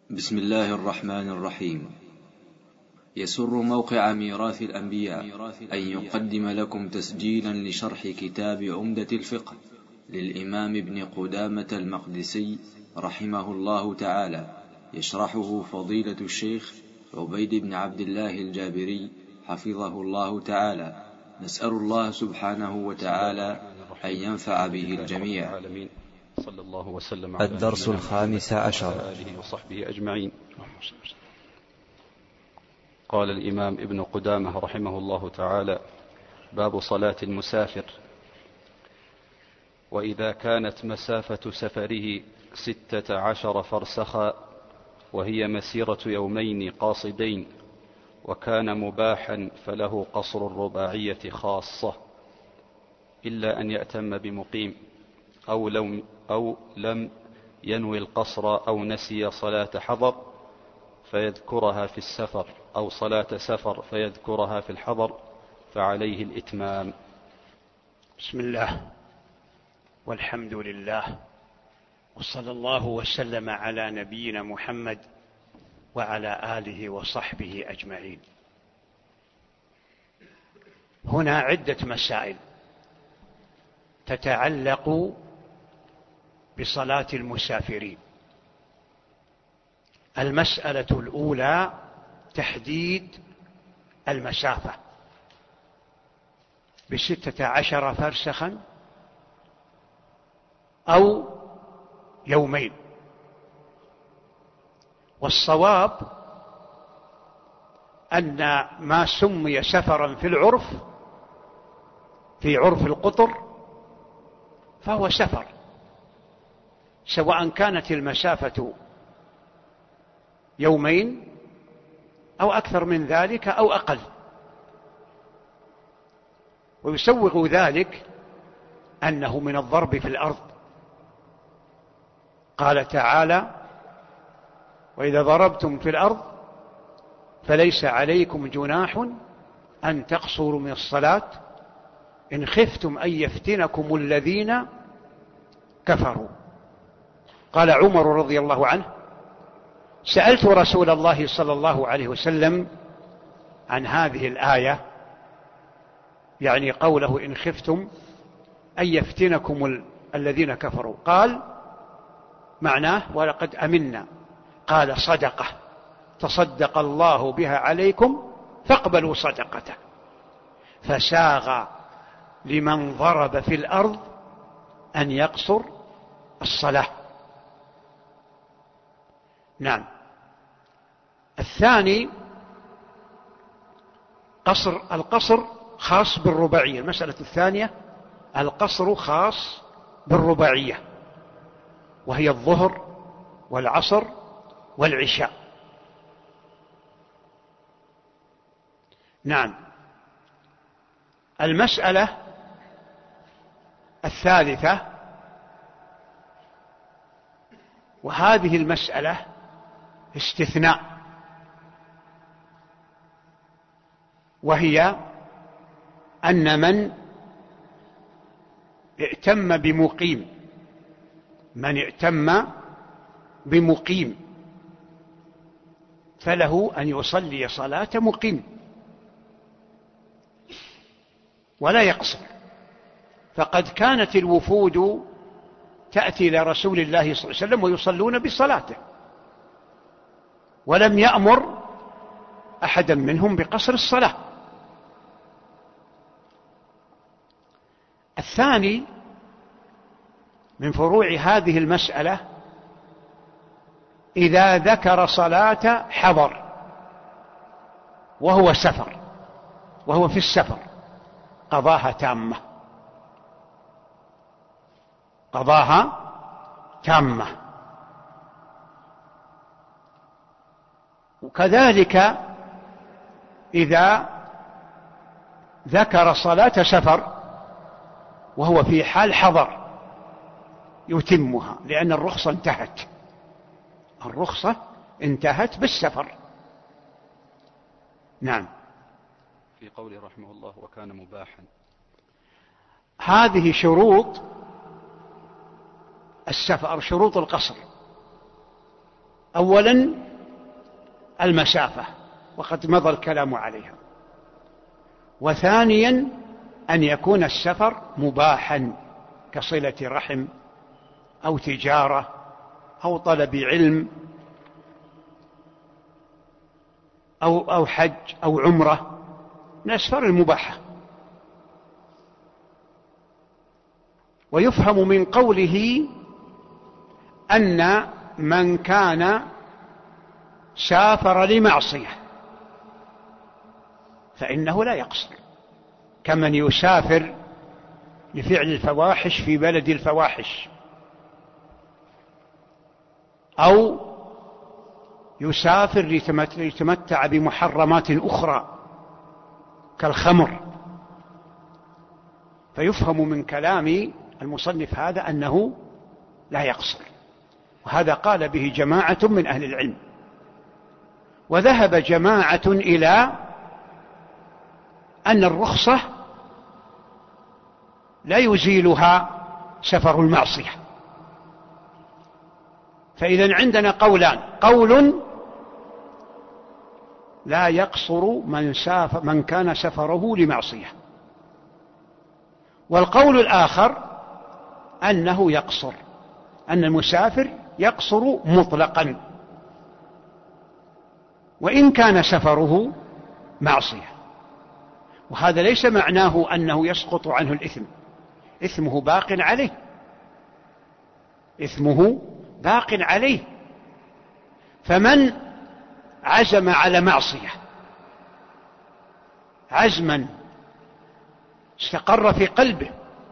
بسم الله الرحمن الرحيم. يسر موقع ميراث الأنبياء أن يقدم لكم تسجيلا لشرح كتاب عمدة الفقه للإمام ابن قدامة المقدسي رحمه الله تعالى، يشرحه فضيلة الشيخ عبيد بن عبد الله الجابري حفظه الله تعالى. نسأل الله سبحانه وتعالى أن ينفع به الجميع. صلى الله وسلم على الدرس الخامس عشر. آله وصحبه أجمعين. قال الإمام ابن قدامة رحمه الله تعالى: باب صلاة المسافر. وإذا كانت مسافة سفره 16 فرسخا وهي مسيرة يومين قاصدين وكان مباحا فله قصر الرباعية خاصة، إلا أن يأتم بمقيم أو لم ينوي القصر أو نسي صلاة حضر فيذكرها في السفر، أو صلاة سفر فيذكرها في الحضر، فعليه الإتمام. بسم الله والحمد لله، وصلى الله وسلم على نبينا محمد وعلى آله وصحبه أجمعين. هنا عدة مسائل تتعلق بصلاة المسافرين. المسألة الأولى تحديد المسافة ب16 فرسخا أو يومين، والصواب أن ما سمي سفرا في العرف، في عرف القطر، فهو سفر، سواء كانت المسافة يومين أو أكثر من ذلك أو أقل. ويسوغ ذلك أنه من الضرب في الأرض. قال تعالى: وإذا ضربتم في الأرض فليس عليكم جناح أن تقصروا من الصلاة إن خفتم أن يفتنكم الذين كفروا. قال عمر رضي الله عنه: سألت رسول الله صلى الله عليه وسلم عن هذه الآية، يعني قوله إن خفتم أن يفتنكم الذين كفروا. قال: معناه ولقد أمنا. قال: صدقة تصدق الله بها عليكم فاقبلوا صدقته. فساغ لمن ضرب في الأرض أن يقصر الصلاة. نعم. الثاني القصر خاص بالرباعية. المسألة الثانية القصر خاص بالرباعية، وهي الظهر والعصر والعشاء. نعم. المسألة الثالثة، وهذه المسألة استثناء، وهي أن من ائتم بمقيم فله أن يصلي صلاة مقيم ولا يقصر. فقد كانت الوفود تأتي إلى رسول الله صلى الله عليه وسلم ويصلون بصلاته، ولم يأمر أحدا منهم بقصر الصلاة. الثاني من فروع هذه المسألة إذا ذكر صلاة حضر وهو في السفر قضاها تامة. وكذلك إذا ذكر صلاة سفر وهو في حال حضر يتمها، لأن الرخصة انتهت بالسفر. نعم. في قوله رحمه الله وكان مباحا، هذه شروط السفر، شروط القصر. أولا المسافة وقد مضى الكلام عليها، وثانيا أن يكون السفر مباحا كصلة رحم أو تجارة أو طلب علم أو حج أو عمرة من الأسفار المباحة. ويفهم من قوله أن من كان سافر لمعصية فإنه لا يقصر، كمن يسافر لفعل الفواحش في بلد الفواحش، أو يسافر ليتمتع بمحرمات أخرى كالخمر. فيفهم من كلام المصنف هذا أنه لا يقصر، وهذا قال به جماعة من أهل العلم. وذهب جماعة إلى أن الرخصة لا يزيلها سفر المعصية. فإذا عندنا قولان: قول لا يقصر من كان سفره لمعصية، والقول الآخر أنه يقصر، أن المسافر يقصر مطلقا وإن كان سفره معصية. وهذا ليس معناه أنه يسقط عنه الإثم، إثمه باق عليه، إثمه باق عليه. فمن عزم على معصية عزما استقر في قلبه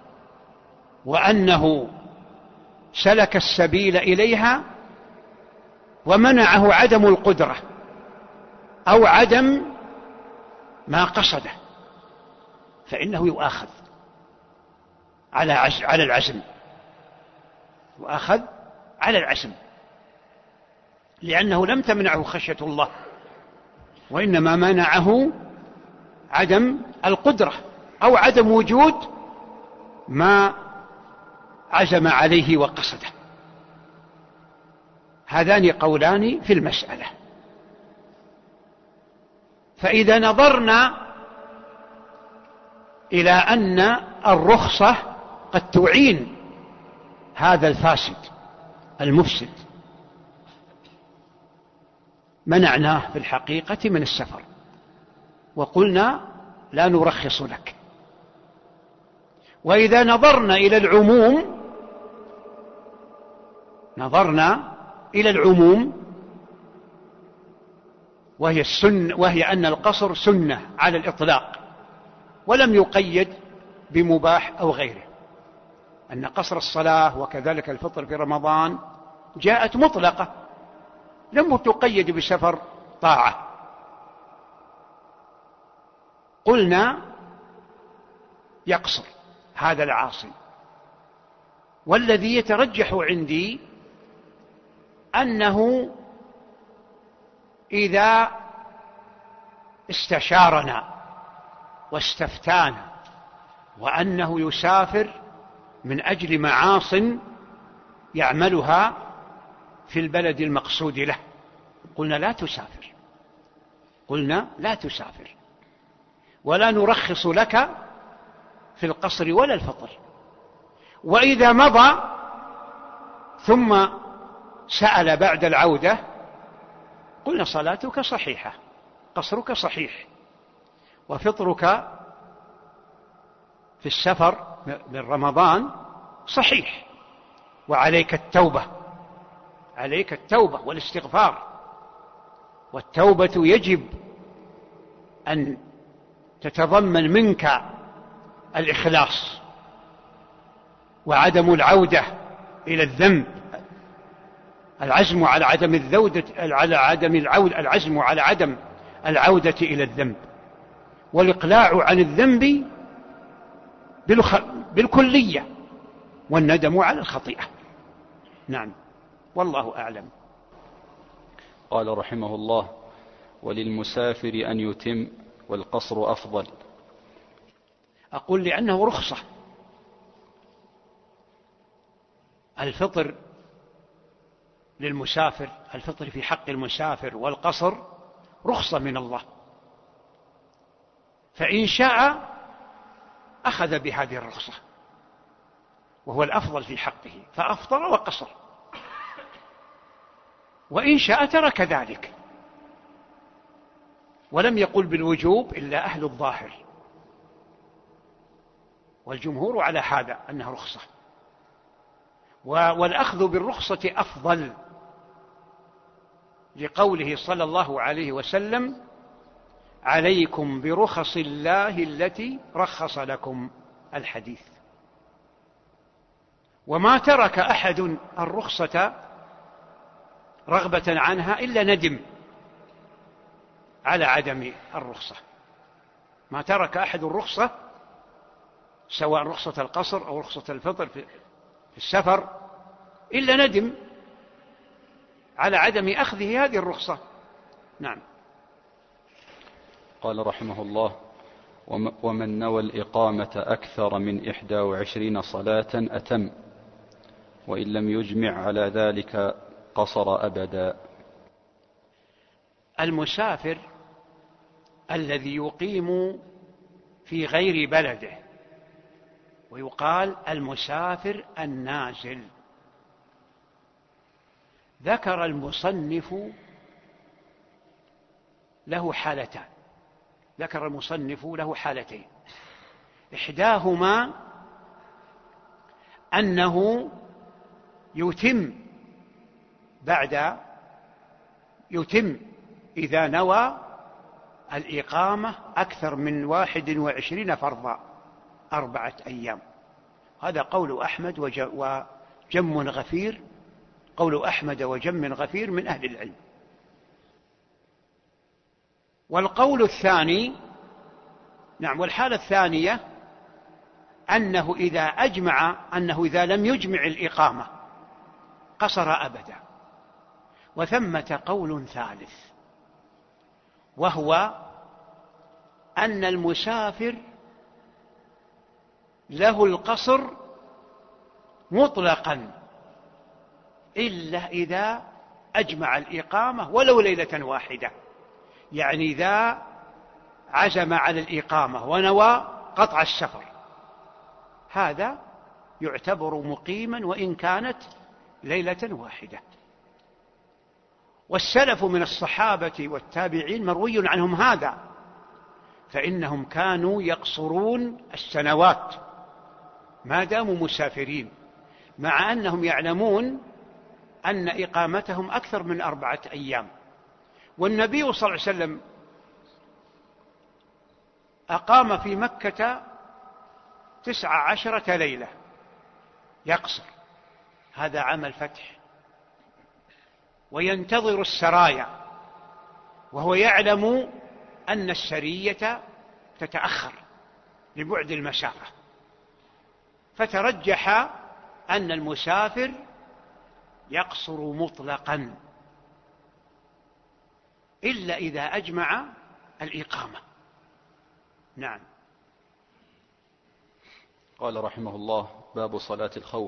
وأنه سلك السبيل إليها ومنعه عدم القدرة أو عدم ما قصده، فإنه يؤاخذ على العزم، يؤاخذ على العزم، لأنه لم تمنعه خشية الله، وإنما منعه عدم القدرة أو عدم وجود ما عزم عليه وقصده. هذان قولان في المسألة. فإذا نظرنا إلى أن الرخصة قد تعين هذا الفاسد المفسد، منعناه في الحقيقة من السفر وقلنا لا نرخص لك. وإذا نظرنا إلى العموم وهي أن القصر سنة على الإطلاق ولم يقيد بمباح أو غيره، أن قصر الصلاة وكذلك الفطر في رمضان جاءت مطلقة لم تقيد بسفر طاعة. قلنا يقصر هذا العاصي، والذي يترجح عندي أنه إذا استشارنا واستفتانا وأنه يسافر من أجل معاص يعملها في البلد المقصود له، قلنا لا تسافر ولا نرخص لك في القصر ولا الفطر. وإذا مضى ثم سأل بعد العودة قلنا صلاتك صحيحة، قصرك صحيح، وفطرك في السفر من رمضان صحيح، وعليك التوبة والاستغفار. والتوبة يجب أن تتضمن منك الإخلاص وعدم العودة إلى الذنب، العزم على عدم العودة إلى الذنب، والإقلاع عن الذنب بالكلية، والندم على الخطيئة. نعم، والله أعلم. قال رحمه الله: وللمسافر أن يتم والقصر أفضل. أقول لأنه رخصة. الفطر للمسافر، الفطر في حق المسافر والقصر رخصة من الله، فإن شاء أخذ بهذه الرخصة وهو الأفضل في حقه فأفطر وقصر، وإن شاء ترك ذلك. ولم يقل بالوجوب إلا أهل الظاهر، والجمهور على هذا أنها رخصة، والأخذ بالرخصة أفضل، لقوله صلى الله عليه وسلم: عليكم برخص الله التي رخص لكم، الحديث. وما ترك أحد الرخصة رغبة عنها إلا ندم على عدم الرخصة. ما ترك أحد الرخصة، سواء رخصة القصر أو رخصة الفطر في السفر، إلا ندم على عدم أخذه هذه الرخصة. نعم. قال رحمه الله: ومن نوى الإقامة أكثر من 21 صلاة أتم، وإن لم يجمع على ذلك قصر أبدا. المسافر الذي يقيم في غير بلده، ويقال المسافر النازل، ذكر المصنف له حالتان، ذكر المصنف له حالتين، إحداهما أنه يتم إذا نوى الإقامة أكثر من 21 فرضا 4 أيام. هذا قول أحمد وجم غفير، قول أحمد وجم غفير من أهل العلم. والقول الثاني، نعم، والحالة الثانية أنه إذا لم يجمع الإقامة قصر أبدا. وثمة قول ثالث، وهو أن المسافر له القصر مطلقا إلا إذا أجمع الإقامة ولو ليلة واحدة، يعني إذا عزم على الإقامة ونوى قطع السفر، هذا يعتبر مقيما وإن كانت ليلة واحدة. والسلف من الصحابة والتابعين مروي عنهم هذا، فإنهم كانوا يقصرون السنوات ما داموا مسافرين، مع أنهم يعلمون أن إقامتهم أكثر من 4 أيام. والنبي صلى الله عليه وسلم أقام في مكة 19 ليلة يقصر، هذا عام الفتح، وينتظر السرايا، وهو يعلم أن السرية تتأخر لبعد المسافة، فترجح أن المسافر يقصر مطلقا إلا إذا أجمع الإقامة. نعم. قال رحمه الله: باب صلاة الخوف.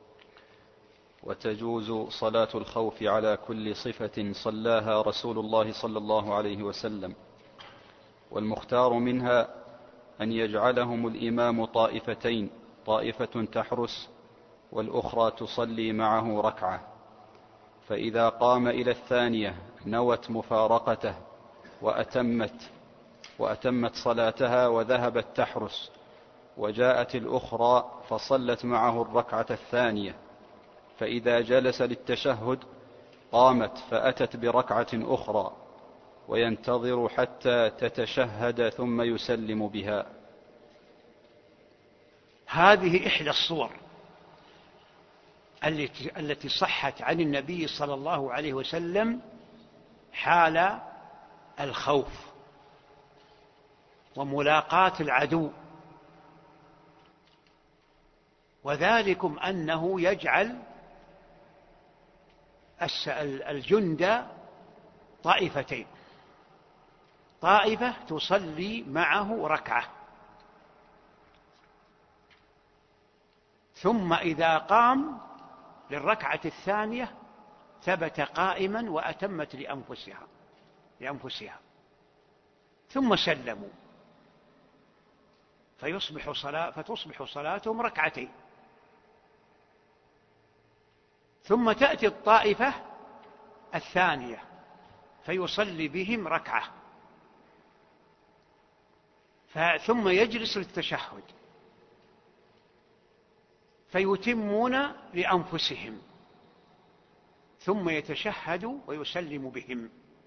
وتجوز صلاة الخوف على كل صفة صلاها رسول الله صلى الله عليه وسلم، والمختار منها أن يجعلهم الإمام طائفتين، طائفة تحرس والأخرى تصلي معه ركعة، فإذا قام إلى الثانية نوت مفارقته وأتمت صلاتها وذهبت تحرس، وجاءت الأخرى فصلت معه الركعة الثانية، فإذا جلس للتشهد قامت فأتت بركعة أخرى، وينتظر حتى تتشهد ثم يسلم بها. هذه إحدى الصور التي صحت عن النبي صلى الله عليه وسلم حال الخوف وملاقاة العدو، وذلكم أنه يجعل الجند طائفتين، طائفة تصلي معه ركعة، ثم إذا قام للركعة الثانية ثبت قائما وأتمت لأنفسها ثم سلموا فتصبح صلاتهم ركعتين. ثم تأتي الطائفة الثانية فيصلي بهم ركعة ثم يجلس للتشهد فيتمون لأنفسهم ثم يتشهد ويسلم بهم،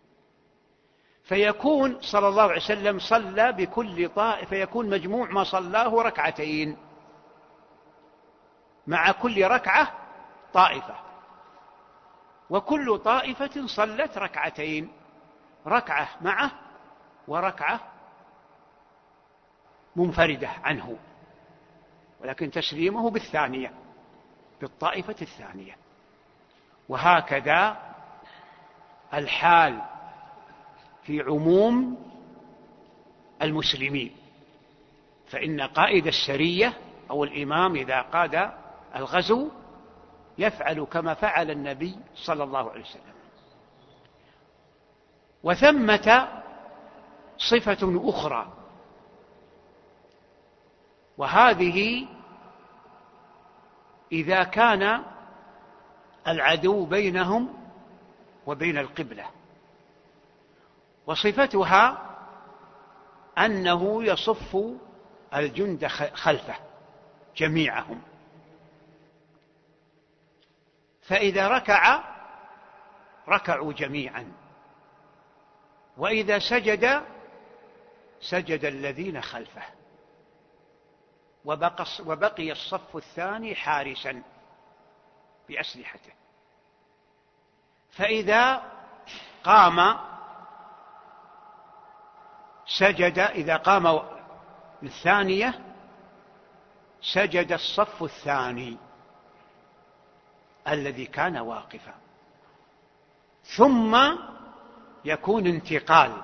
فيكون صلى الله عليه وسلم صلى بكل طائفة، يكون مجموع ما صلاه ركعتين، مع كل ركعة طائفة، وكل طائفة صلت ركعتين، ركعة معه وركعة منفردة عنه، ولكن تسليمه بالثانية، بالطائفة الثانية. وهكذا الحال في عموم المسلمين، فإن قائد السرية أو الإمام إذا قاد الغزو يفعل كما فعل النبي صلى الله عليه وسلم. وثمة صفة أخرى، وهذه إذا كان العدو بينهم وبين القبلة، وصفتها أنه يصف الجند خلفه جميعهم، فإذا ركعوا جميعا، وإذا سجد الذين خلفه، وبقي الصف الثاني حارسا بأسلحته، فإذا قام سجد، إذا قام للثانية سجد الصف الثاني الذي كان واقفا، ثم يكون انتقال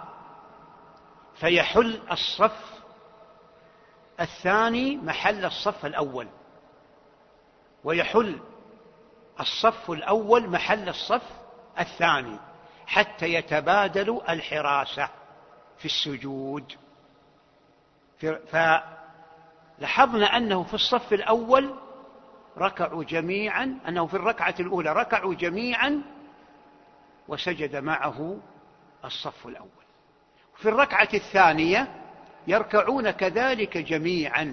فيحل الصف الثاني محل الصف الأول، ويحل الصف الأول محل الصف الثاني، حتى يتبادلوا الحراسة في السجود. فلاحظنا أنه في الصف الأول ركعوا جميعا، أنه في الركعة الأولى ركعوا جميعا وسجد معه الصف الأول، في الركعة الثانية يركعون كذلك جميعا،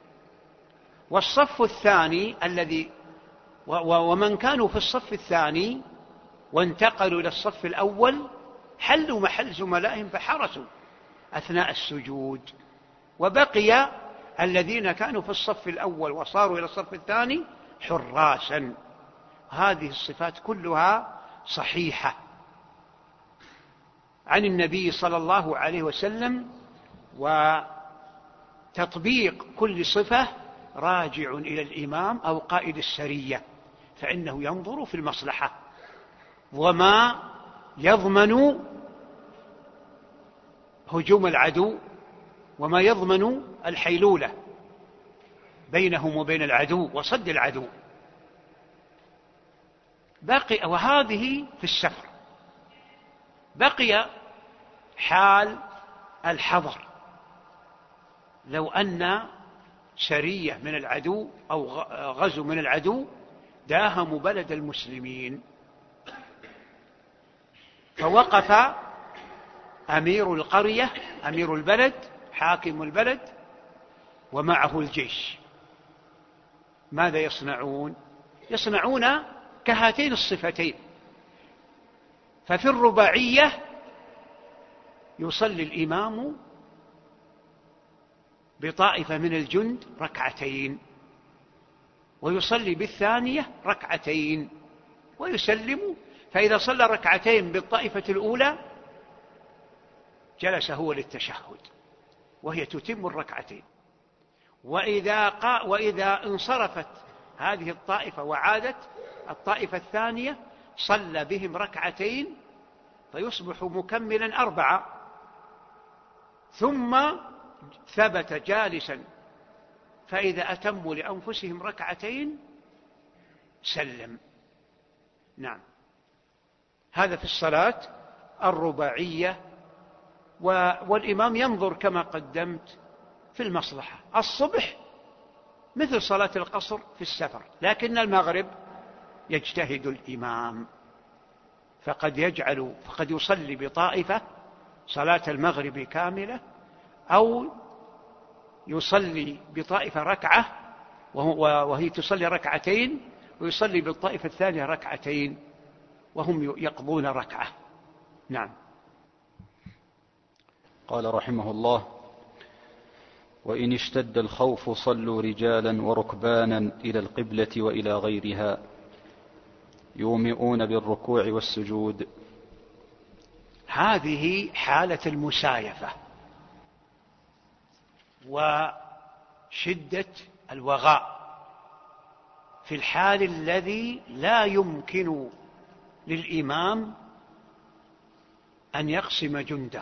والصف الثاني الذي ومن كانوا في الصف الثاني وانتقلوا إلى الصف الأول حلوا محل زملائهم فحرسوا أثناء السجود، وبقي الذين كانوا في الصف الأول وصاروا إلى الصف الثاني حراسا. هذه الصفات كلها صحيحة عن النبي صلى الله عليه وسلم، وتطبيق كل صفة راجع إلى الإمام أو قائد السرية، فإنه ينظر في المصلحة وما يضمن هجوم العدو وما يضمن الحيلولة بينهم وبين العدو وصد العدو. وهذه في السفر. بقي حال الحضر، لو أن سرية من العدو أو غزو من العدو داهموا بلد المسلمين، فوقف أمير القرية، أمير البلد، حاكم البلد، ومعه الجيش، ماذا يصنعون؟ يصنعون كهاتين الصفتين. ففي الرباعية يصلي الإمام بطائفة من الجند ركعتين، ويصلي بالثانية ركعتين ويسلم، فإذا صلى ركعتين بالطائفة الأولى جلس هو للتشهد وهي تتم الركعتين، وإذا انصرفت هذه الطائفة وعادت الطائفة الثانية صلى بهم ركعتين فيصبح مكملا 4، ثم ثبت جالسا، فإذا أتموا لأنفسهم ركعتين سلم. نعم. هذا في الصلاة الرباعية، والإمام ينظر كما قدمت في المصلحة. الصبح مثل صلاة القصر في السفر، لكن المغرب يجتهد الإمام فقد يصلي بطائفة صلاة المغرب كاملة، أو يصلي بطائفة ركعة وهي تصلي ركعتين، ويصلي بالطائفة الثانية ركعتين وهم يقضون ركعة. نعم. قال رحمه الله: وإن اشتد الخوف صلوا رجالا وركبانا إلى القبلة وإلى غيرها يومئون بالركوع والسجود. هذه حالة المسايفة وشدة الوغاء، في الحال الذي لا يمكن للإمام أن يقسم جنده،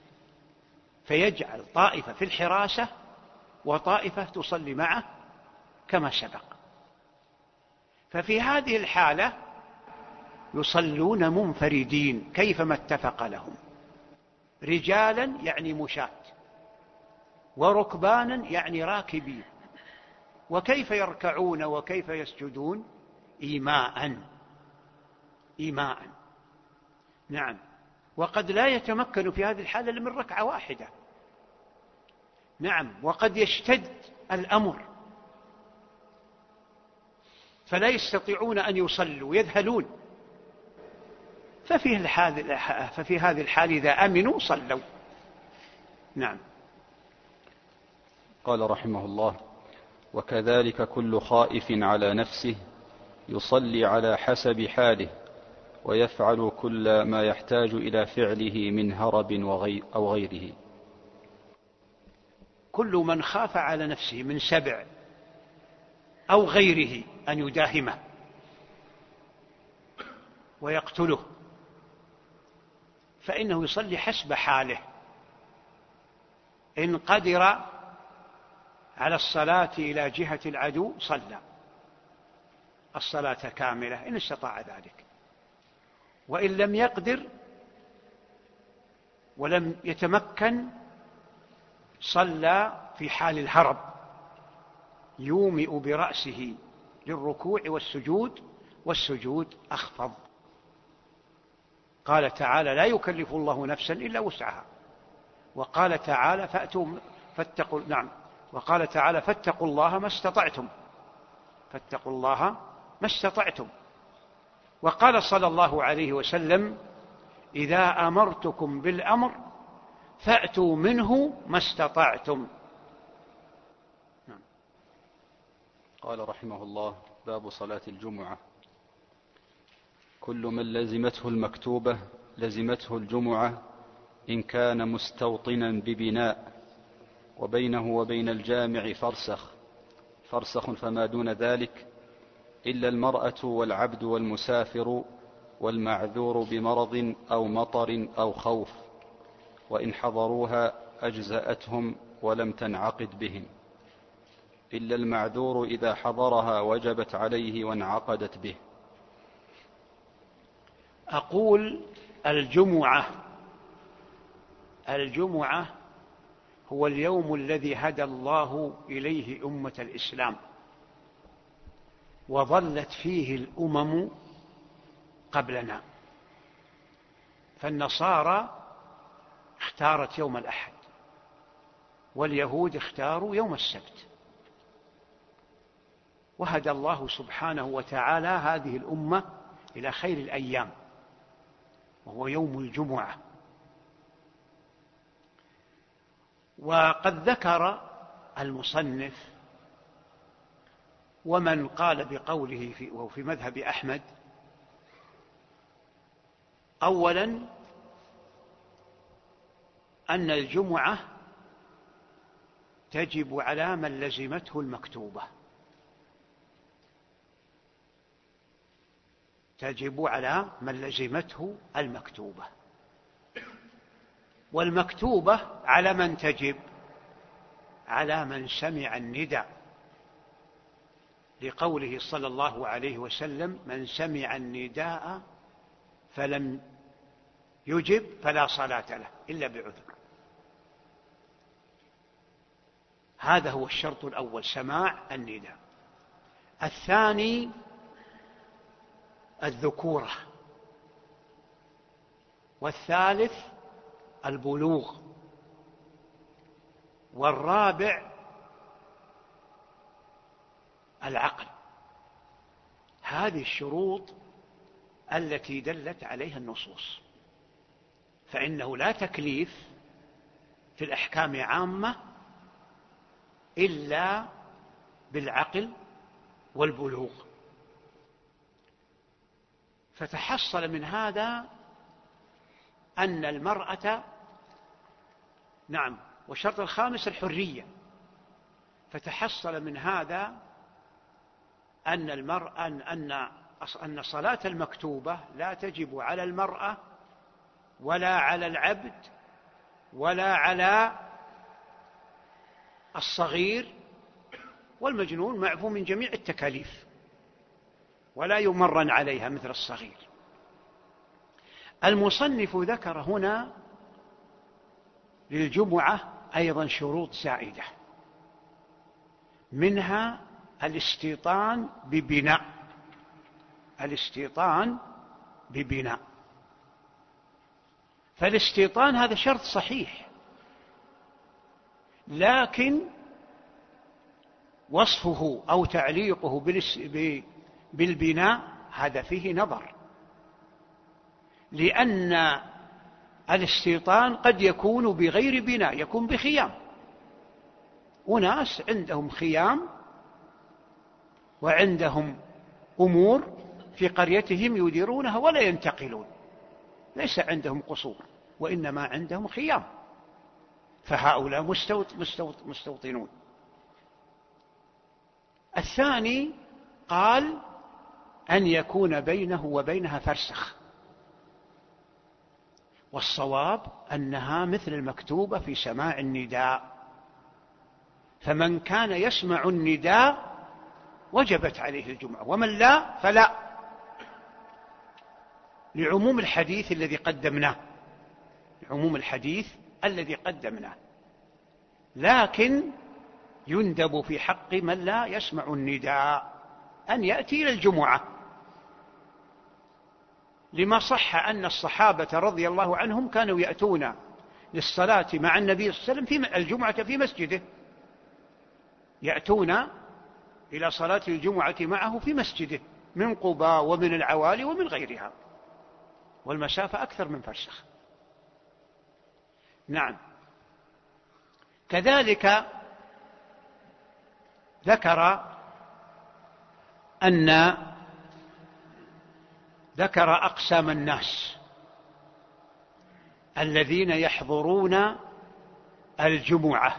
فيجعل طائفة في الحراسة وطائفة تصلي معه كما سبق. ففي هذه الحالة يصلون منفردين كيفما اتفق لهم، رجالا يعني مشاة، وركبانا يعني راكبين. وكيف يركعون وكيف يسجدون؟ إيماء. نعم. وقد لا يتمكن في هذه الحالة إلا من ركعة واحدة. نعم. وقد يشتد الأمر فلا يستطيعون أن يصلوا، يذهلون، ففي هذه الحال إذا أمنوا صلوا. نعم. قال رحمه الله: وكذلك كل خائف على نفسه يصلي على حسب حاله، ويفعل كل ما يحتاج إلى فعله من هرب أو غيره. كل من خاف على نفسه من سبع أو غيره أن يداهمه ويقتله فإنه يصلي حسب حاله. إن قدر على الصلاة إلى جهة العدو صلى الصلاة كاملة إن استطاع ذلك، وإن لم يقدر ولم يتمكن صلى في حال الهرب، يومئ برأسه للركوع والسجود أخفض. قال تعالى: لا يكلف الله نفسا إلا وسعها. وقال تعالى: فاتقوا الله ما استطعتم. وقال صلى الله عليه وسلم: إذا أمرتكم بالأمر فأتوا منه ما استطعتم. قال رحمه الله: باب صلاة الجمعة. كل من لزمته المكتوبة لزمته الجمعة إن كان مستوطنا ببناء وبينه وبين الجامع فرسخ فما دون ذلك، إلا المرأة والعبد والمسافر والمعذور بمرض أو مطر أو خوف، وإن حضروها أجزأتهم ولم تنعقد بهم، إلا المعذور إذا حضرها وجبت عليه وانعقدت به. أقول الجمعة هو اليوم الذي هدى الله إليه أمة الإسلام، وظلت فيه الأمم قبلنا. فالنصارى اختارت يوم الأحد، واليهود اختاروا يوم السبت، وهدى الله سبحانه وتعالى هذه الأمة إلى خير الأيام، وهو يوم الجمعة. وقد ذكر المصنف ومن قال بقوله وهو في مذهب أحمد: أولا أن الجمعة تجب على من لزمته المكتوبة، والمكتوبة على من تجب؟ على من سمع النداء، لقوله صلى الله عليه وسلم: من سمع النداء فلم يجب فلا صلاة له إلا بعذر. هذا هو الشرط الأول، سماع النداء. الثاني الذكورة، والثالث البلوغ، والرابع العقل. هذه الشروط التي دلت عليها النصوص، فإنه لا تكليف في الأحكام عامة إلا بالعقل والبلوغ. فتحصل من هذا أن المرأة، نعم، والشرط الخامس الحرية. فتحصل من هذا أن المرأة أن الصلاة المكتوبة لا تجب على المرأة ولا على العبد ولا على الصغير والمجنون، معفو من جميع التكاليف، ولا يمرن عليها مثل الصغير. المصنف ذكر هنا للجمعة أيضا شروط زائدة، منها الاستيطان ببناء. الاستيطان ببناء، فالاستيطان هذا شرط صحيح، لكن وصفه أو تعليقه بالبناء هذا فيه نظر، لأن الاستيطان قد يكون بغير بناء، يكون بخيام. أناس عندهم خيام وعندهم أمور في قريتهم يديرونها ولا ينتقلون، ليس عندهم قصور وإنما عندهم خيام، فهؤلاء مستوطنون. الثاني قال أن يكون بينه وبينها فرسخ، والصواب أنها مثل المكتوبة في سماع النداء، فمن كان يسمع النداء وجبت عليه الجمعة، ومن لا فلا، لعموم الحديث الذي قدمناه، لعموم الحديث الذي قدمناه. لكن يندب في حق من لا يسمع النداء أن يأتي إلى الجمعة، لما صح أن الصحابة رضي الله عنهم كانوا يأتون للصلاة مع النبي صلى الله عليه وسلم في الجمعة في مسجده، يأتون إلى صلاة الجمعة معه في مسجده من قباء ومن العوالي ومن غيرها، والمسافة أكثر من فرسخ. نعم. كذلك ذكر أقسام الناس الذين يحضرون الجمعة،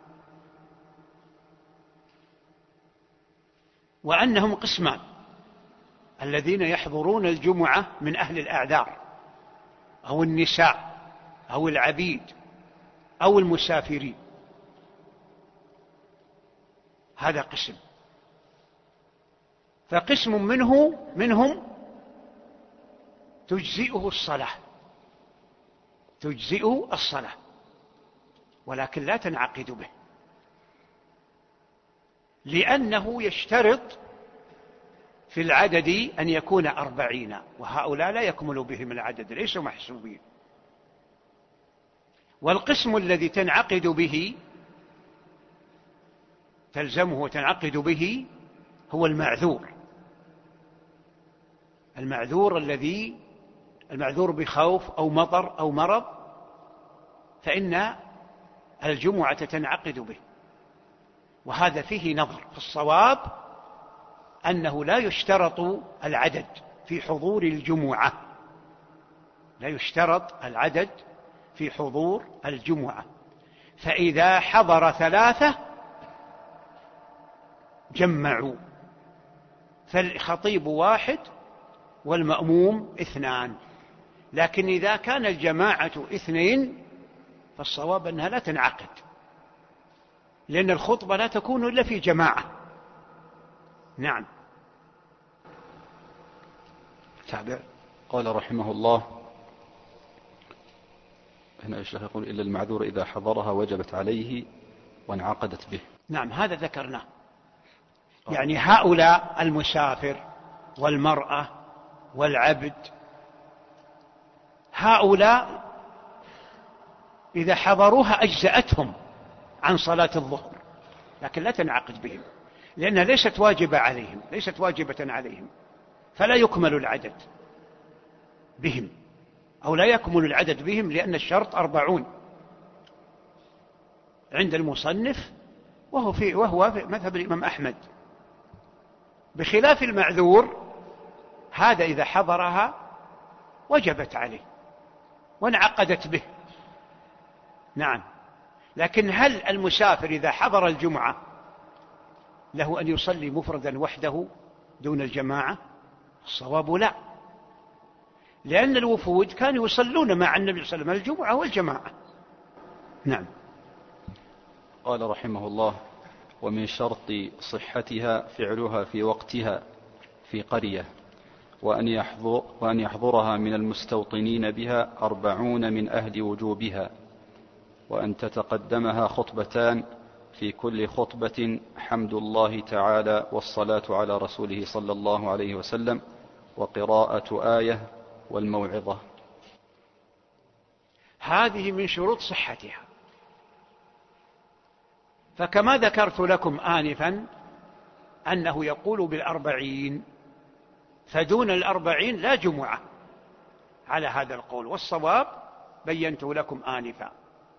وأنهم قسمان: الذين يحضرون الجمعة من أهل الأعذار أو النساء أو العبيد أو المسافرين، هذا قسم. فقسم منهم تجزئه الصلاة ولكن لا تنعقد به، لأنه يشترط في العدد أن يكون 40، وهؤلاء لا يكمل بهم العدد، ليسوا محسوبين. والقسم الذي تنعقد به، تلزمه وتنعقد به، هو المعذور بخوف أو مطر أو مرض، فإن الجمعة تنعقد به، وهذا فيه نظر. فالصواب أنه لا يشترط العدد في حضور الجمعة، لا يشترط العدد في حضور الجمعة. فإذا حضر 3 جمعوا، فالخطيب 1 والمأموم 2. لكن إذا كان الجماعة 2 فالصواب أنها لا تنعقد، لأن الخطبة لا تكون إلا في جماعة. نعم. تابع. قال رحمه الله هنا الشيخ يقول إلا المعذور إذا حضرها وجبت عليه وانعقدت به. نعم هذا ذكرناه، يعني هؤلاء المسافر والمرأة والعبد هؤلاء إذا حضروها أجزأتهم عن صلاة الظهر، لكن لا تنعقد بهم لأنها ليست واجبة عليهم، ليست واجبة عليهم، فلا يكمل العدد بهم أو لا يكمل العدد بهم، لأن الشرط 40 عند المصنف وهو في مذهب الإمام أحمد، بخلاف المعذور هذا إذا حضرها وجبت عليه وانعقدت به. نعم، لكن هل المسافر إذا حضر الجمعة له أن يصلي مفردا وحده دون الجماعة؟ الصواب لا، لأن الوفود كانوا يصلون مع النبي صلى الله عليه وسلم الجمعة والجماعة. نعم. قال رحمه الله ومن شرط صحتها فعلها في وقتها في قرية، وأن يحضرها من المستوطنين بها 40 من أهل وجوبها، وأن تتقدمها خطبتان في كل خطبة حمد الله تعالى والصلاة على رسوله صلى الله عليه وسلم وقراءة آية والموعظة. هذه من شروط صحتها، فكما ذكرت لكم آنفا أنه يقول بال40، فدون ال40 لا جمعة على هذا القول، والصواب بينته لكم آنفا.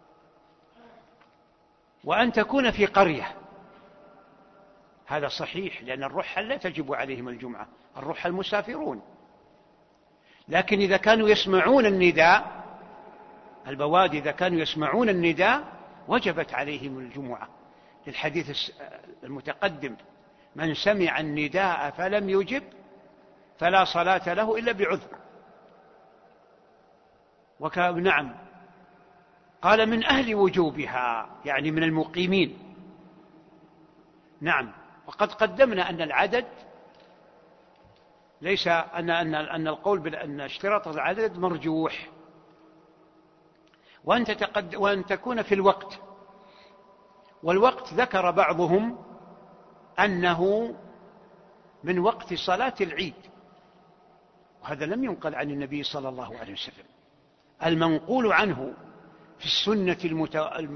وأن تكون في قرية هذا صحيح، لأن الرحل لا تجب عليهم الجمعة، الرحل المسافرون، لكن إذا كانوا يسمعون النداء، البوادي إذا كانوا يسمعون النداء وجبت عليهم الجمعة، للحديث المتقدم من سمع النداء فلم يجب فلا صلاة له إلا بعذر. نعم، قال من أهل وجوبها يعني من المقيمين. نعم، وقد قدمنا أن العدد ليس أن القول بأن اشتراط العدد مرجوح، وأن تكون في الوقت، والوقت ذكر بعضهم أنه من وقت صلاة العيد، وهذا لم ينقل عن النبي صلى الله عليه وسلم. المنقول عنه في السنة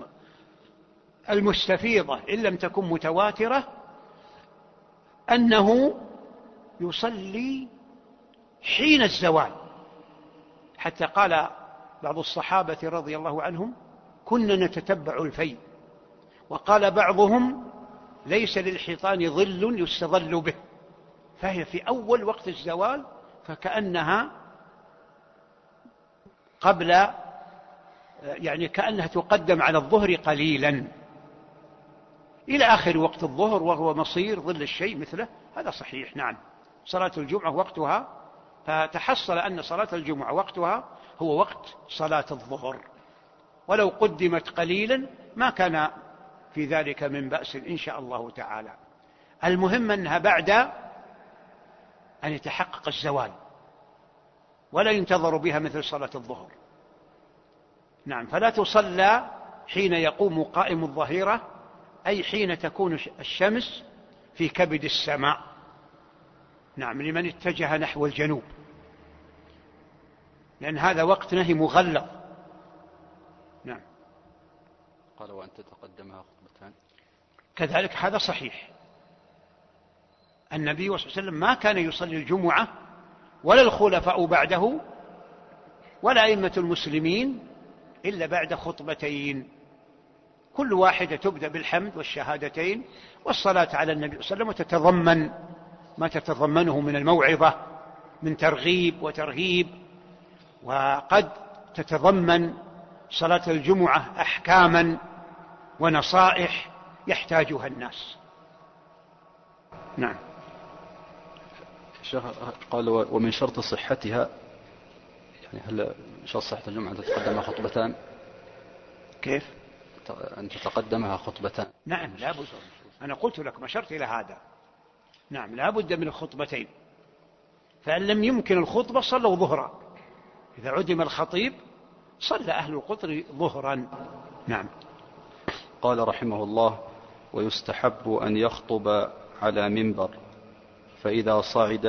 المستفيضة إن لم تكن متواترة أنه يصلي حين الزوال، حتى قال بعض الصحابة رضي الله عنهم كنا نتتبع الفيء، وقال بعضهم ليس للحيطان ظل يستظل به، فهي في أول وقت الزوال، فكأنها قبل يعني كأنها تقدم على الظهر قليلا إلى آخر وقت الظهر، وهو مصير ظل الشيء مثله. هذا صحيح. نعم، صلاة الجمعة وقتها، فتحصل أن صلاة الجمعة وقتها هو وقت صلاة الظهر، ولو قدمت قليلا ما كان في ذلك من بأس إن شاء الله تعالى. المهم أنها بعد أن يتحقق الزوال، ولا ينتظر بها مثل صلاة الظهر. نعم، فلا تصلى حين يقوم قائم الظهيرة، أي حين تكون الشمس في كبد السماء. نعم، لمن اتجه نحو الجنوب، لأن هذا وقت نهي مغلظ. نعم. قال وأن تتقدمها خطبتان، كذلك هذا صحيح. النبي صلى الله عليه وسلم ما كان يصلي الجمعة ولا الخلفاء بعده ولا أئمة المسلمين إلا بعد خطبتين، كل واحدة تبدأ بالحمد والشهادتين والصلاة على النبي صلى الله عليه وسلم، وتتضمن ما تتضمنه من الموعظة من ترغيب وترهيب، وقد تتضمن صلاة الجمعة أحكاما ونصائح يحتاجها الناس. نعم. الشيخ قال ومن شرط صحتها، يعني هل شرط صحة الجمعة أن تتقدمها خطبتان؟ كيف؟ أن تتقدمها خطبتان. نعم، لا بد، أنا قلت لكم أشرت إلى هذا. نعم، لا بد من الخطبتين، فإن لم يمكن الخطبة صلوا ظهرا، إذا عدم الخطيب صلى أهل القطر ظهرا. نعم. قال رحمه الله: ويستحب أن يخطب على منبر، فإذا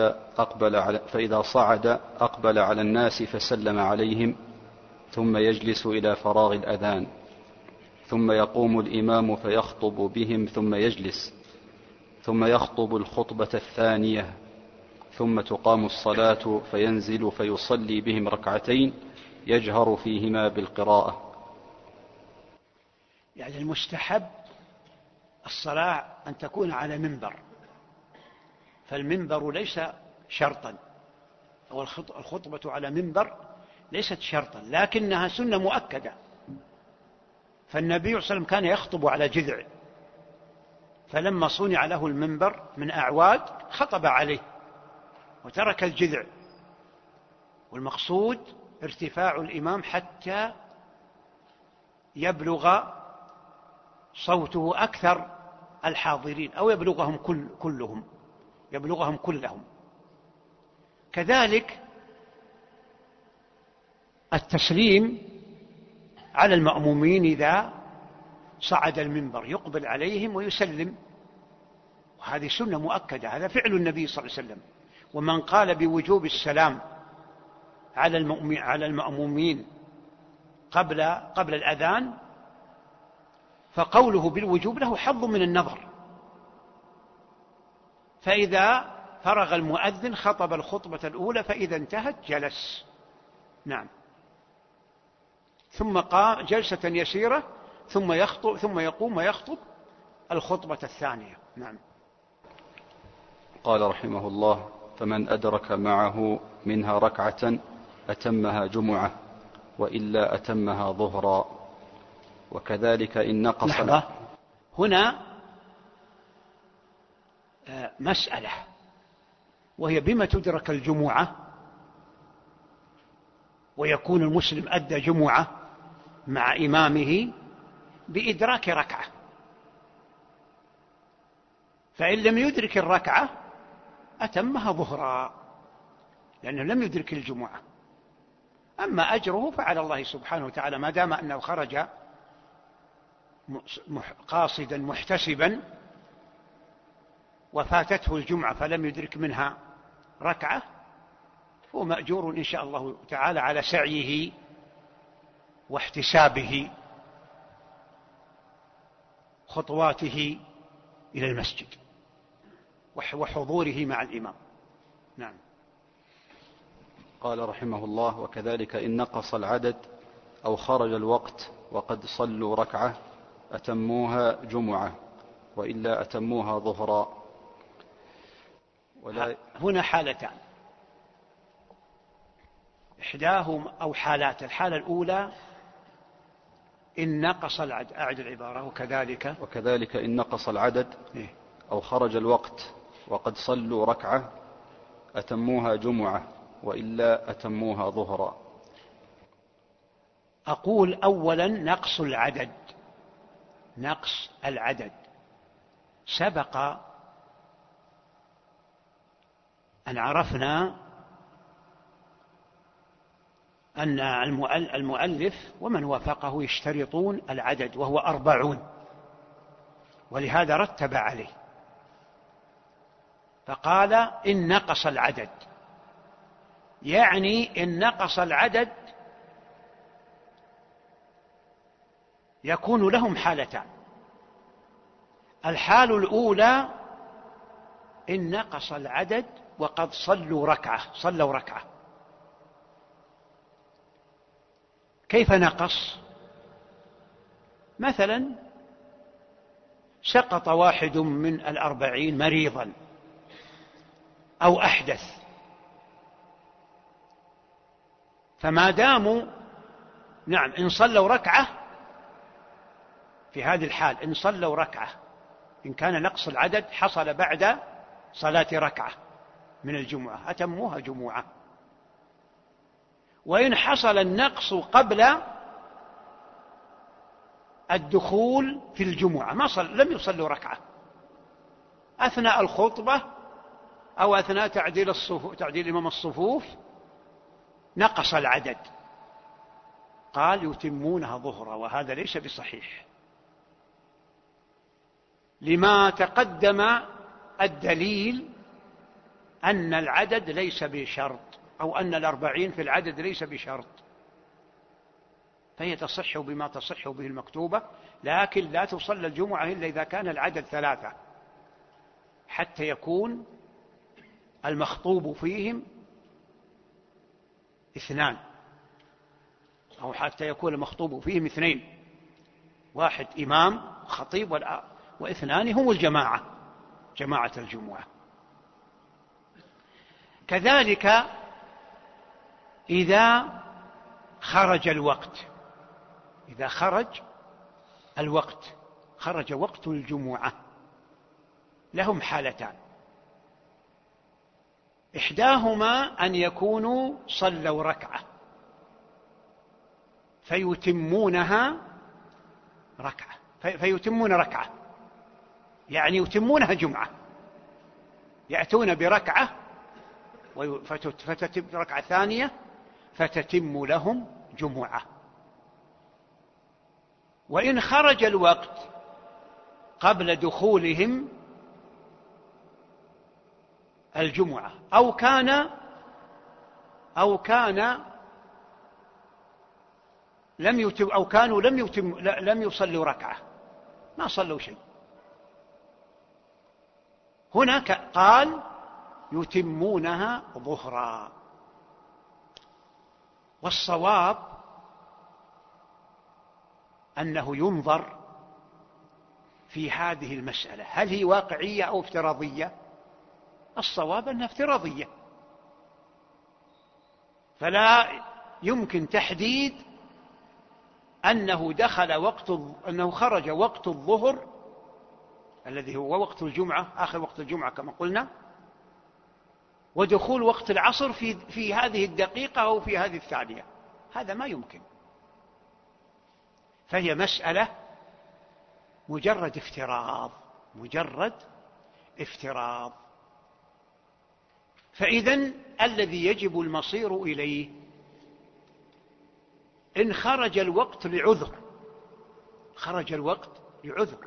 صعد أقبل على الناس فسلم عليهم، ثم يجلس إلى فراغ الأذان، ثم يقوم الإمام فيخطب بهم ثم يجلس، ثم يخطب الخطبة الثانية، ثم تقام الصلاة فينزل فيصلي بهم ركعتين يجهر فيهما بالقراءة. يعني المستحب الصلاة أن تكون على منبر، فالمنبر ليس شرطا، أو الخطبة على منبر ليست شرطا، لكنها سنة مؤكدة. فالنبي صلى الله عليه وسلم كان يخطب على جذع، فلما صنع له المنبر من أعواد خطب عليه وترك الجذع، والمقصود ارتفاع الإمام حتى يبلغ صوته أكثر الحاضرين، أو يبلغهم كلهم. كذلك التسليم على المأمومين إذا صعد المنبر، يقبل عليهم ويسلم، وهذه سنة مؤكدة، هذا فعل النبي صلى الله عليه وسلم. ومن قال بوجوب السلام على المأمومين قبل الأذان فقوله بالوجوب له حظ من النظر، فإذا فرغ المؤذن خطب الخطبة الأولى، فإذا انتهت جلس. نعم. ثم قام جلسة يسيرة، ثم يقوم ويخطب الخطبة الثانية. نعم. قال رحمه الله: فمن أدرك معه منها ركعة أتمها جمعة، وإلا أتمها ظهرا. وكذلك إن نقص. لحظة، هنا مسألة، وهي بما تدرك الجمعة ويكون المسلم أدى جمعة مع إمامه بإدراك ركعة، فإن لم يدرك الركعة أتمها ظهرا، لأنه لم يدرك الجمعة. أما أجره فعلى الله سبحانه وتعالى، ما دام أنه خرج قاصدا محتسبا وفاتته الجمعة فلم يدرك منها ركعة، هو مأجور إن شاء الله تعالى على سعيه واحتسابه خطواته إلى المسجد وحضوره مع الإمام. نعم. قال رحمه الله: وكذلك إن نقص العدد أو خرج الوقت وقد صلوا ركعة أتموها جمعة، وإلا أتموها ظهرا. هنا حالتان، إحداهم أو حالات. الحالة الأولى إن نقص العدد، أعد العبارة. وكذلك إن نقص العدد أو خرج الوقت وقد صلوا ركعة أتموها جمعة، وإلا أتموها ظهرا. أقول أولا نقص العدد سبق أن عرفنا أن المؤلف ومن وافقه يشترطون العدد، وهو 40، ولهذا رتب عليه فقال إن نقص العدد، يعني إن نقص العدد يكون لهم حالتان. الحال الأولى إن نقص العدد وقد صلوا ركعة. كيف نقص؟ مثلا سقط واحد من 40 مريضا أو أحدث، فما داموا إن صلوا ركعة، في هذه الحال إن صلوا ركعة، إن كان نقص العدد حصل بعد صلاة ركعة من الجمعة أتموها جمعة. وإن حصل النقص قبل الدخول في الجمعة، لم يصلوا ركعة، أثناء الخطبة أو أثناء تعديل إمام الصفوف نقص العدد، قال يتمونها ظهرا، وهذا ليس بصحيح، لما تقدم الدليل أن العدد ليس بشرط، أو أن 40 في العدد ليس بشرط، فهي تصح بما تصح به المكتوبة، لكن لا تصلى الجمعة إلا إذا كان العدد 3 حتى يكون المخطوب فيهم 2، أو حتى يكون المخطوب فيهم 2، واحد إمام خطيب واثنان هم الجماعة، جماعة الجمعة. كذلك إذا خرج الوقت، إذا خرج وقت الجمعة، لهم حالتان: إحداهما أن يكونوا صلوا ركعة فيتمونها ركعة، يعني يتمونها جمعة، يأتون بركعة فتتم ركعة ثانية فتتم لهم جمعة. وإن خرج الوقت قبل دخولهم الجمعة أو كانوا لم يصلوا ركعة، ما صلوا شيء، هنا قال يتمونها ظهرا. والصواب أنه ينظر في هذه المسألة هل هي واقعية أو افتراضية. الصواب أنها افتراضية، فلا يمكن تحديد أنه خرج وقت الظهر الذي هو وقت الجمعة، آخر وقت الجمعة كما قلنا، ودخول وقت العصر في هذه الدقيقة أو في هذه الثانية، هذا ما يمكن. فهي مسألة مجرد افتراض. فإذن الذي يجب المصير إليه إن خرج الوقت لعذر،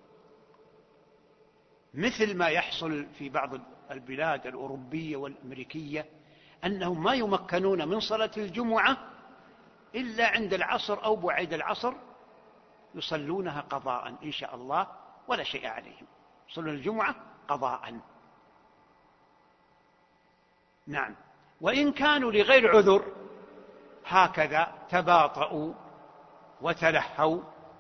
مثل ما يحصل في بعض البلاد الأوروبية والأمريكية، أنهم ما يمكنون من صلاة الجمعة إلا عند العصر أو بعد العصر، يصلونها قضاء إن شاء الله ولا شيء عليهم، يصلون الجمعة قضاء. نعم. وإن كانوا لغير عذر هكذا تباطؤوا وتلهوا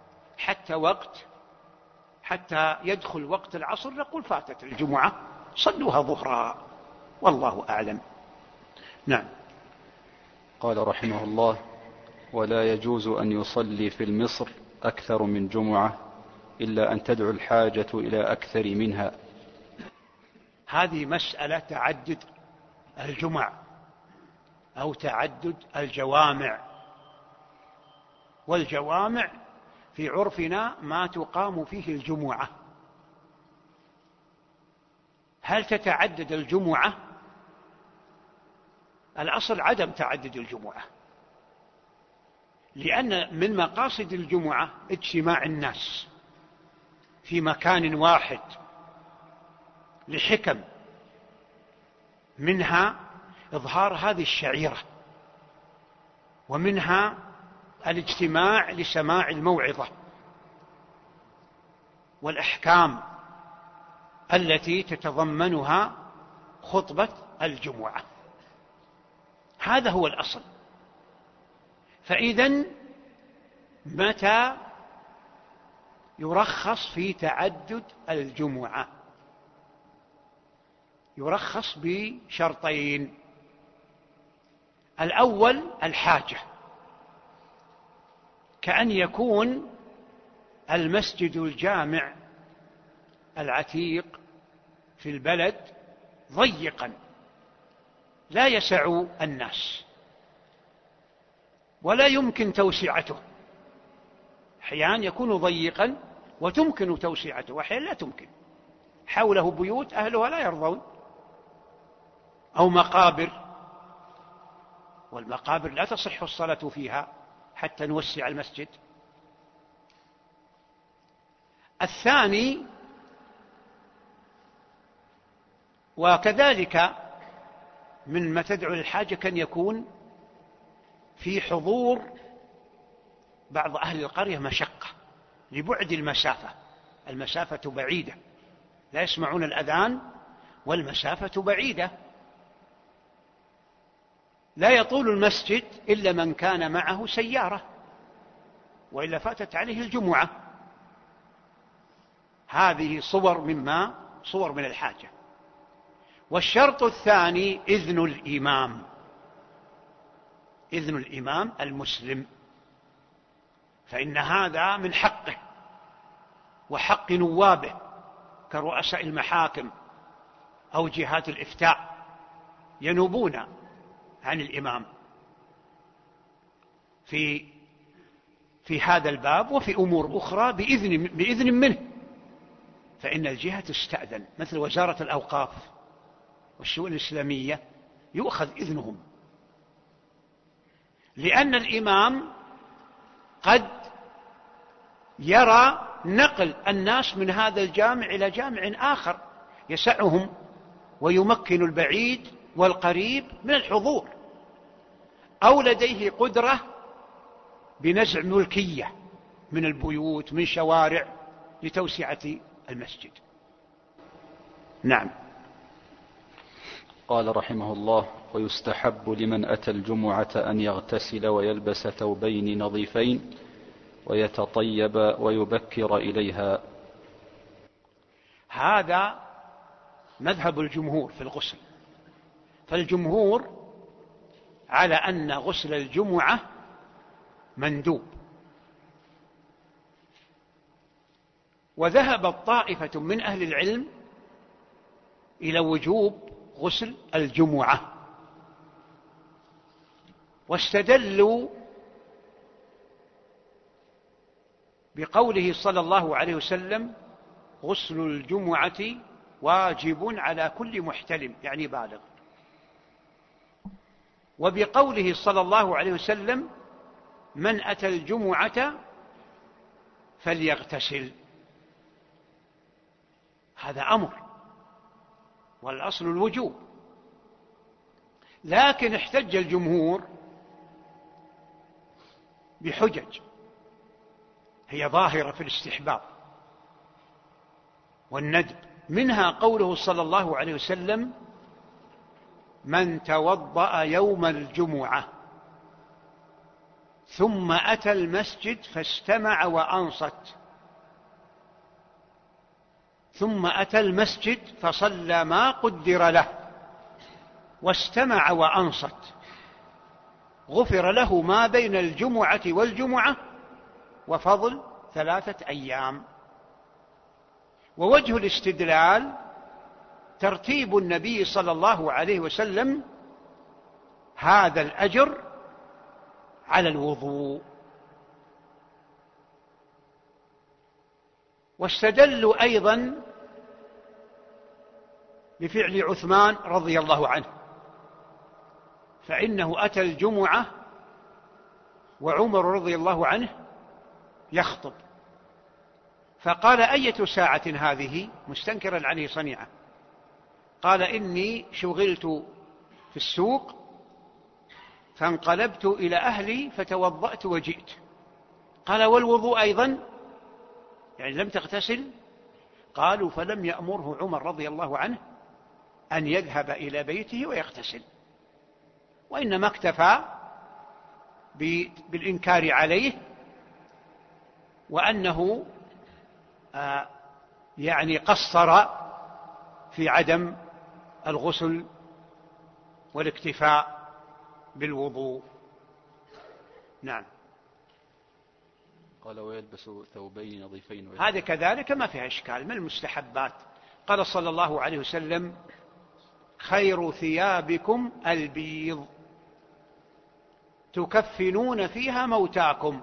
حتى يدخل وقت العصر، نقول فاتت الجمعة، صلوها ظهرا، والله أعلم. نعم. قال رحمه الله: ولا يجوز أن يصلي في المصر أكثر من جمعة إلا أن تدعو الحاجة إلى أكثر منها. هذه مسألة تعدد الجمع أو تعدد الجوامع، والجوامع في عرفنا ما تقام فيه الجمعة. هل تتعدد الجمعة؟ الأصل عدم تعدد الجمعة، لأن من مقاصد الجمعة اجتماع الناس في مكان واحد لحكم، منها إظهار هذه الشعيرة، ومنها الاجتماع لسماع الموعظة والأحكام التي تتضمنها خطبة الجمعة. هذا هو الأصل. فإذن متى يرخص في تعدد الجمعة؟ يرخص بشرطين: الأول الحاجة، كأن يكون المسجد الجامع العتيق في البلد ضيقا لا يسع الناس ولا يمكن توسعته، أحيانا يكون ضيقا وتمكن توسعته، وأحيانا لا تمكن، حوله بيوت أهلها لا يرضون، أو مقابر، والمقابر لا تصح الصلاة فيها حتى نوسع المسجد. الثاني، وكذلك من ما تدعو للحاجة كان يكون في حضور بعض أهل القرية مشقة لبعد المسافة بعيدة، لا يسمعون الأذان والمسافة بعيدة، لا يطول المسجد إلا من كان معه سيارة، وإلا فاتت عليه الجمعة. هذه صور من الحاجة. والشرط الثاني إذن الإمام المسلم، فإن هذا من حقه وحق نوابه كرؤساء المحاكم أو جهات الإفتاء، ينوبون عن الإمام في هذا الباب وفي أمور أخرى بإذن منه، فإن الجهة تستأذن، مثل وزارة الأوقاف والشؤون الإسلامية يؤخذ إذنهم، لأن الإمام قد يرى نقل الناس من هذا الجامع إلى جامع آخر يسعهم ويمكن البعيد والقريب من الحضور، أو لديه قدرة بنزع ملكية من البيوت من شوارع لتوسعة المسجد. نعم. قال رحمه الله: ويستحب لمن أتى الجمعة أن يغتسل ويلبس ثوبين نظيفين ويتطيب ويبكر إليها. هذا مذهب الجمهور في الغسل، فالجمهور على أن غسل الجمعة مندوب، وذهبت طائفة من أهل العلم إلى وجوب غسل الجمعة، واستدلوا بقوله صلى الله عليه وسلم: غسل الجمعة واجب على كل محتلم، يعني بالغ، وبقوله صلى الله عليه وسلم: من أتى الجمعة فليغتسل. هذا أمر، والأصل الوجوب، لكن احتج الجمهور بحجج هي ظاهرة في الاستحباب والندب، منها قوله صلى الله عليه وسلم: من توضأ يوم الجمعة ثم أتى المسجد فاستمع وأنصت، ثم أتى المسجد فصلى ما قدر له واستمع وأنصت، غفر له ما بين الجمعة والجمعة وفضل 3 أيام. ووجه الاستدلال ترتيب النبي صلى الله عليه وسلم هذا الأجر على الوضوء، واستدلوا أيضا بفعل عثمان رضي الله عنه، فإنه أتى الجمعة وعمر رضي الله عنه يخطب، فقال: أية ساعة هذه؟ مستنكرا عليه صنيعه، قال: إني شغلت في السوق فانقلبت إلى أهلي فتوضأت وجئت. قال: والوضوء أيضا؟ يعني لم تغتسل؟ قالوا: فلم يأمره عمر رضي الله عنه أن يذهب إلى بيته ويغتسل، وإنما اكتفى بالإنكار عليه، وأنه يعني قصر في عدم الغسل والاكتفاء بالوضوء. نعم. قال: ويلبس ثوبين نظيفين. هذا كذلك ما فيها إشكال، من المستحبات. قال صلى الله عليه وسلم: خير ثيابكم البيض تكفنون فيها موتاكم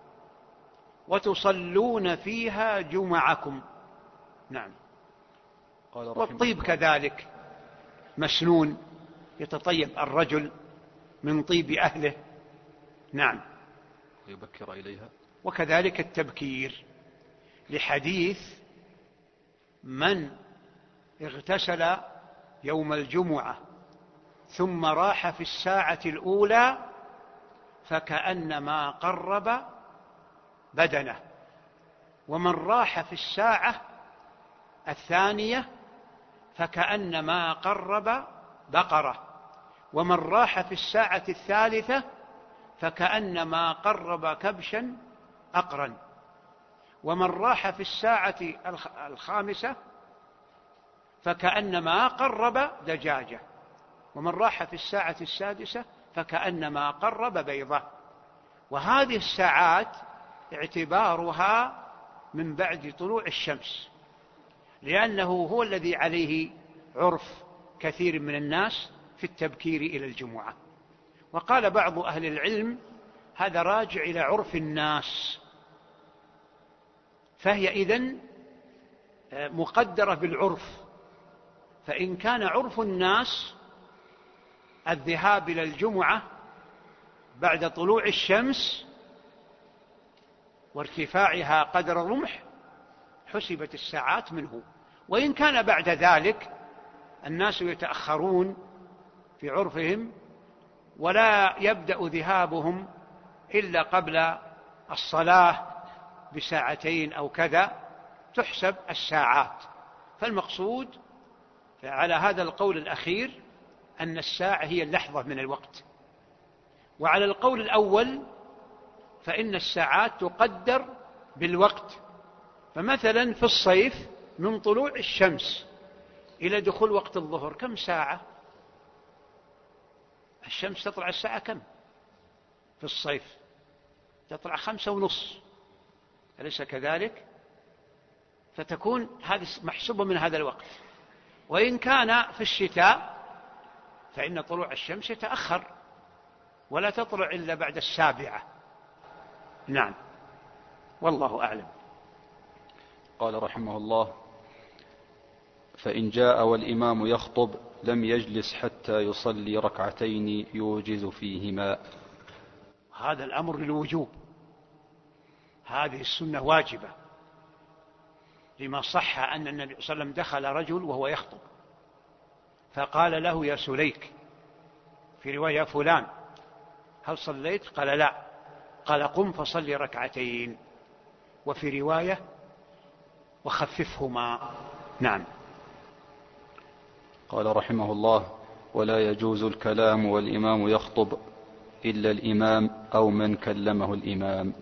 وتصلون فيها جمعكم. نعم. والطيب كذلك مسنون يتطيب الرجل من طيب أهله. نعم. ويبكر إليها. وكذلك التبكير، لحديث من اغتسل يوم الجمعة ثم راح في الساعة الأولى فكأنما قرب بدنه، ومن راح في الساعة الثانية فكأنما قرب بقرة، ومن راح في الساعة الثالثة فكأنما قرب كبشا أقرا، ومن راح في الساعة الخامسة فكأنما قرب دجاجة، ومن راح في الساعة السادسة فكأنما قرب بيضة. وهذه الساعات اعتبارها من بعد طلوع الشمس، لأنه هو الذي عليه عرف كثير من الناس في التبكير إلى الجمعة. وقال بعض أهل العلم هذا راجع إلى عرف الناس، فهي إذن مقدرة بالعرف. فإن كان عرف الناس الذهاب إلى الجمعة بعد طلوع الشمس وارتفاعها قدر الرمح حسبت الساعات منه. وإن كان بعد ذلك الناس يتأخرون في عرفهم ولا يبدأ ذهابهم إلا قبل الصلاة بساعتين أو كذا، تحسب الساعات. فالمقصود على هذا القول الأخير أن الساعة هي اللحظة من الوقت، وعلى القول الأول فإن الساعات تقدر بالوقت. فمثلا في الصيف من طلوع الشمس إلى دخول وقت الظهر كم ساعة؟ الشمس تطلع الساعة كم في الصيف؟ تطلع 5:30، أليس كذلك؟ فتكون هذه محسوبة من هذا الوقت. وإن كان في الشتاء فإن طلوع الشمس يتأخر ولا تطلع إلا بعد 7. نعم، والله أعلم. قال رحمه الله: فإن جاء والإمام يخطب لم يجلس حتى يصلي ركعتين يوجز فيهما. هذا الأمر للوجوب، هذه السنة واجبة، لما صح أن النبي صلى الله عليه وسلم دخل رجل وهو يخطب فقال له: يا سليك، في رواية فلان هل صليت؟ قال: لا. قال: قم فصلي ركعتين، وفي رواية: وخففهما. نعم. قال رحمه الله: ولا يجوز الكلام والإمام يخطب إلا الإمام أو من كلمه الإمام.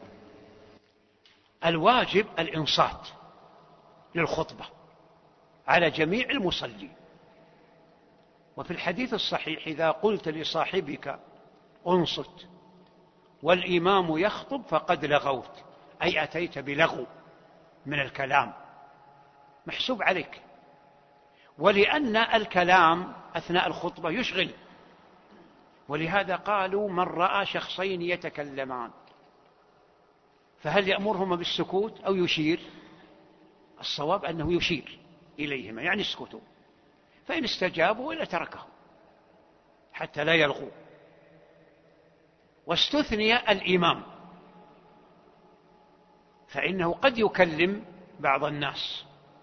الواجب الإنصات للخطبة على جميع المصلين. وفي الحديث الصحيح: إذا قلت لصاحبك انصت والإمام يخطب فقد لغوت، أي أتيت بلغو من الكلام محسوب عليك. ولأن الكلام أثناء الخطبة يشغل، ولهذا قالوا: من رأى شخصين يتكلمان فهل يأمرهما بالسكوت أو يشير؟ الصواب أنه يشير إليهما، يعني اسكتوا، فإن استجابوا إلا تركه حتى لا يلغوا. واستثني الإمام، فإنه قد يكلم بعض الناس،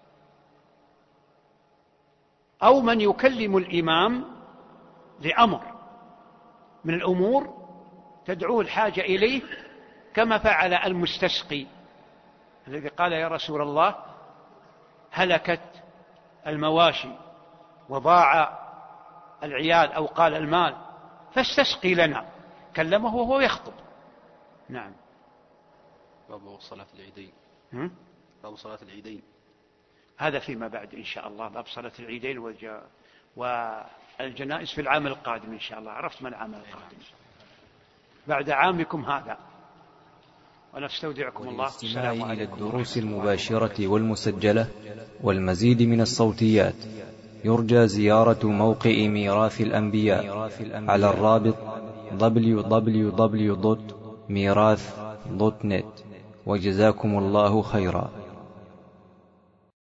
أو من يكلم الإمام لأمر من الأمور تدعوه الحاجة إليه، كما فعل المستسقي الذي قال: يا رسول الله، هلكت المواشي وضاع العيال، أو قال المال، فاستسقي لنا. كلمه وهو يخطب. نعم. باب صلاة العيدين. باب صلاة العيدين هذا فيما بعد إن شاء الله. باب صلاة العيدين والجنائز في العام القادم إن شاء الله. عرفت من العام القادم بعد عامكم هذا. ونستودعكم الله. والاستماع إلى الدروس المباشرة والمسجلة والمزيد من الصوتيات يرجى زيارة موقع ميراث الأنبياء على الرابط www.mirath.net. وجزاكم الله خيرا.